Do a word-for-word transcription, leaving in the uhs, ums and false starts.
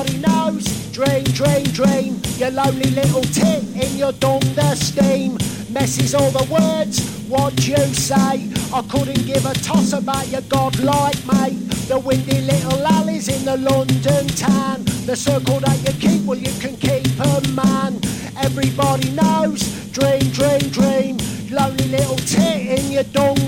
everybody knows. Dream, dream, dream, your lonely little tit in your dunder steam. Messes all the words, what you say. I couldn't give a toss about your godlike mate. The windy little alleys in the London town. The circle that you keep, well you can keep a man. Everybody knows, dream, dream, dream, lonely little tit in your dung